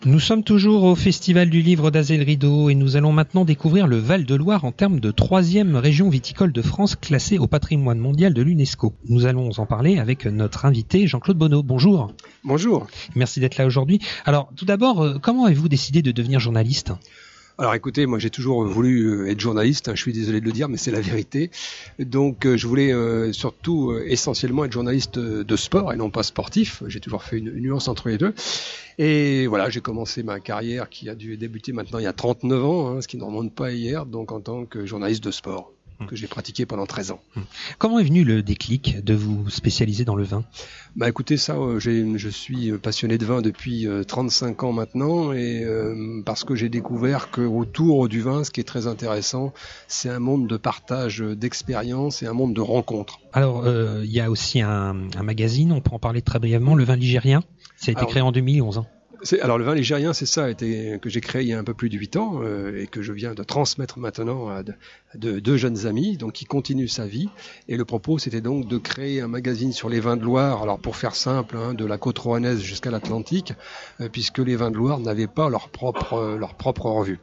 Nous sommes toujours au Festival du Livre d'Azel-Rideau et nous allons maintenant découvrir le Val-de-Loire en termes de 3e région viticole de France classée au patrimoine mondial de l'UNESCO. Nous allons en parler avec notre invité Jean-Claude Bonneau. Bonjour. Bonjour. Merci d'être là aujourd'hui. Alors tout d'abord, comment avez-vous décidé de devenir journaliste ? Alors écoutez, moi j'ai toujours voulu être journaliste, je suis désolé de le dire, mais c'est la vérité. Donc je voulais surtout essentiellement être journaliste de sport et non pas sportif. J'ai toujours fait une nuance entre les deux. Et voilà, j'ai commencé ma carrière qui a dû débuter maintenant il y a 39 ans, ce qui ne remonte pas à hier, donc en tant que journaliste de sport, que j'ai pratiqué pendant 13 ans. Comment est venu le déclic de vous spécialiser dans le vin ? Bah écoutez, je suis passionné de vin depuis 35 ans maintenant et parce que j'ai découvert qu'autour du vin, ce qui est très intéressant, c'est un monde de partage d'expériences et un monde de rencontres. Alors, il y a aussi un magazine, on peut en parler très brièvement, Le Vin Ligérien. Ça a été créé en 2011. Alors le vin ligérien, c'est ça, que j'ai créé il y a un peu plus de 8 ans et que je viens de transmettre maintenant à deux jeunes amis, donc qui continuent sa vie. Et le propos, c'était donc de créer un magazine sur les vins de Loire, alors pour faire simple, de la côte rouennaise jusqu'à l'Atlantique, puisque les vins de Loire n'avaient pas leur propre revue.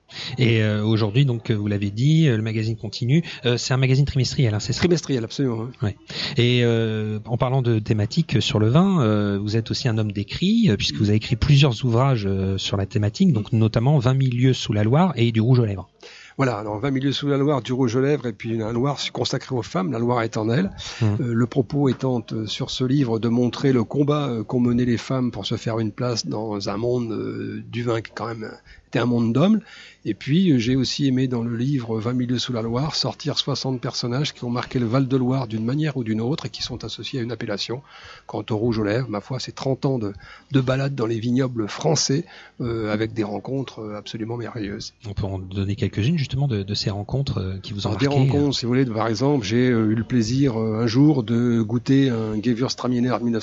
Et aujourd'hui, donc vous l'avez dit, le magazine continue. C'est un magazine trimestriel, c'est ça ? Trimestriel, absolument. Oui. Ouais. Et en parlant de thématiques sur le vin, vous êtes aussi un homme d'écrit, puisque vous avez écrit plusieurs ouvrages sur la thématique, donc notamment 20 000 lieues sous la Loire et du rouge aux lèvres. Voilà, alors 20 000 lieues sous la Loire, du rouge aux lèvres, et puis un Loire consacré aux femmes, la Loire éternelle. Le propos étant sur ce livre de montrer le combat qu'ont mené les femmes pour se faire une place dans un monde du vin qui quand même était un monde d'hommes. Et puis j'ai aussi aimé dans le livre 20 000 lieues sous la Loire sortir 60 personnages qui ont marqué le Val-de-Loire d'une manière ou d'une autre et qui sont associés à une appellation. Quant au rouge aux lèvres, ma foi, c'est 30 ans de balade dans les vignobles français avec des rencontres absolument merveilleuses. On peut en donner quelques-unes justement de ces rencontres qui vous ont marqué. Des rencontres, si vous voulez, par exemple, j'ai eu le plaisir un jour de goûter un Gewürztraminer de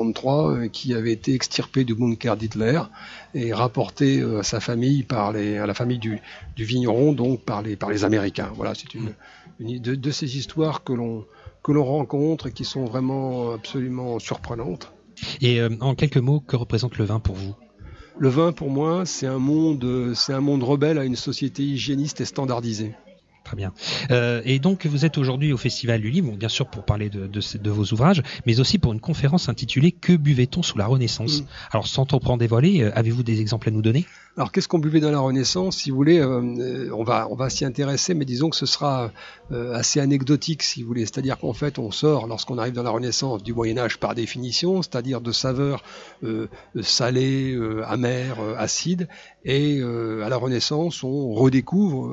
1943 qui avait été extirpé du bunker d'Hitler et rapporté à sa famille à la famille du vigneron, donc par les Américains. Voilà, c'est une de ces histoires que l'on rencontre et qui sont vraiment absolument surprenantes. Et en quelques mots, que représente le vin pour vous ? Le vin, pour moi, c'est un monde rebelle à une société hygiéniste et standardisée. Très bien. Et donc, vous êtes aujourd'hui au Festival du Livre, bien sûr pour parler de vos ouvrages, mais aussi pour une conférence intitulée « Que buvait-on sous la Renaissance ?» Alors, sans trop en dévoiler, avez-vous des exemples à nous donner ? Alors, qu'est-ce qu'on buvait dans la Renaissance ? Si vous voulez, on va s'y intéresser, mais disons que ce sera assez anecdotique, si vous voulez. C'est-à-dire qu'en fait, on sort, lorsqu'on arrive dans la Renaissance, du Moyen-Âge par définition, c'est-à-dire de saveurs salées, amères, acides, et à la Renaissance, on redécouvre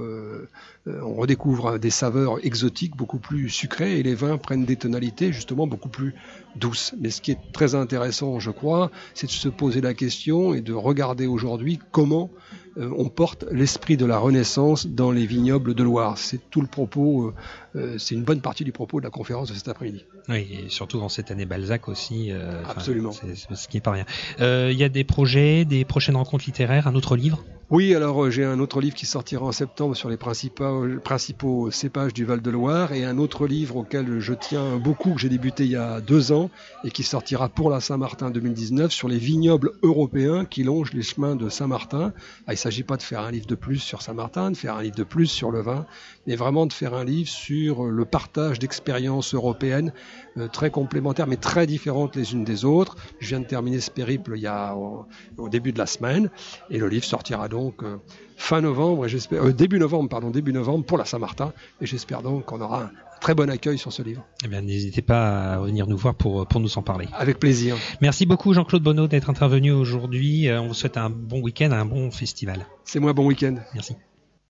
des saveurs exotiques beaucoup plus sucrées, et les vins prennent des tonalités justement beaucoup plus douces. Mais ce qui est très intéressant, je crois, c'est de se poser la question et de regarder aujourd'hui comment on porte l'esprit de la Renaissance dans les vignobles de Loire. C'est tout le propos, c'est une bonne partie du propos de la conférence de cet après-midi. Oui, et surtout dans cette année Balzac aussi. Absolument. C'est ce qui n'est pas rien. Il y a des projets, des prochaines rencontres littéraires, un autre livre ? Oui, alors j'ai un autre livre qui sortira en septembre sur les principaux cépages du Val-de-Loire et un autre livre auquel je tiens beaucoup, que j'ai débuté il y a 2 ans et qui sortira pour la Saint-Martin 2019 sur les vignobles européens qui longent les chemins de Saint-Martin. Il ne s'agit pas de faire un livre de plus sur Saint-Martin, de faire un livre de plus sur le vin, mais vraiment de faire un livre sur le partage d'expériences européennes très complémentaires mais très différentes les unes des autres. Je viens de terminer ce périple au début de la semaine et le livre sortira donc fin novembre, et j'espère début novembre pour la Saint-Martin, et j'espère donc qu'on aura un très bon accueil sur ce livre. Eh bien, n'hésitez pas à venir nous voir pour nous en parler. Avec plaisir. Merci beaucoup Jean-Claude Bonneau d'être intervenu aujourd'hui. On vous souhaite un bon week-end, un bon festival. C'est moi, bon week-end. Merci.